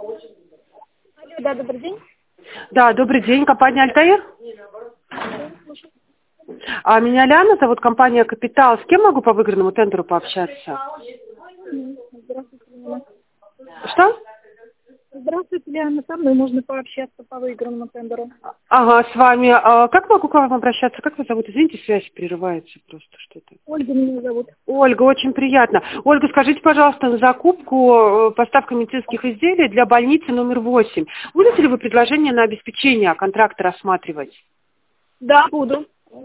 Алло, да, добрый день. Да, добрый день, компания «Альтаир». Меня Ляна зовут, компания «Капитал». С кем могу по выигранному тендеру пообщаться? Здравствуйте, Лена. Что? Здравствуйте, Лена. Со мной можно пообщаться по выигранному тендеру. Ага, с вами. Как могу к вам обращаться? Как вас зовут? Извините, связь прерывается просто что-то. Ольга меня зовут. Ольга, очень приятно. Ольга, скажите, пожалуйста, на закупку поставка медицинских изделий для больницы номер 8. Будете ли вы предложение на обеспечение контракта рассматривать? Да, буду.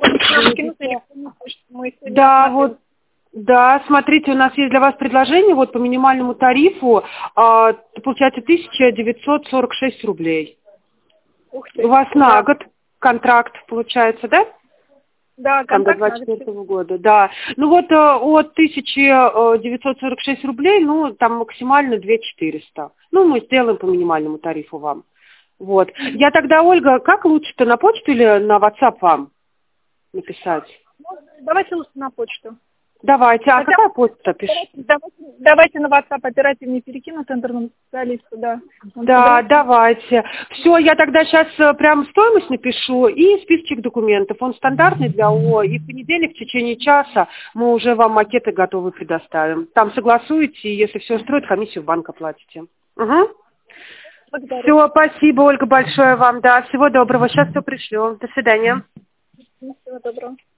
Мы Да, вот. Да, смотрите, у нас есть для вас предложение, вот по минимальному тарифу, получается 1946 рублей. Ух ты. У вас Да. на год контракт получается, да? Да, Там до контакт надо. 24 года, да. Ну вот от 1946 рублей, ну там максимально 2400. Ну мы сделаем по минимальному тарифу вам. Вот. Я тогда, Ольга, как лучше-то, на почту или на WhatsApp вам написать? Давайте лучше на почту. Давайте, а Хотя какая почта пишет? давайте на WhatsApp оперативно перекину тендерному специалисту, да. Да, давайте. Все, я тогда сейчас прям стоимость напишу и списочек документов. Он стандартный для ООО. И в понедельник в течение часа мы уже вам макеты готовы предоставим. Там согласуете, и если все устроит, комиссию в банк оплатите. Угу. Благодарю. Все, спасибо, Ольга, большое вам. Да, всего доброго. Сейчас все пришлю. До свидания. Всего доброго.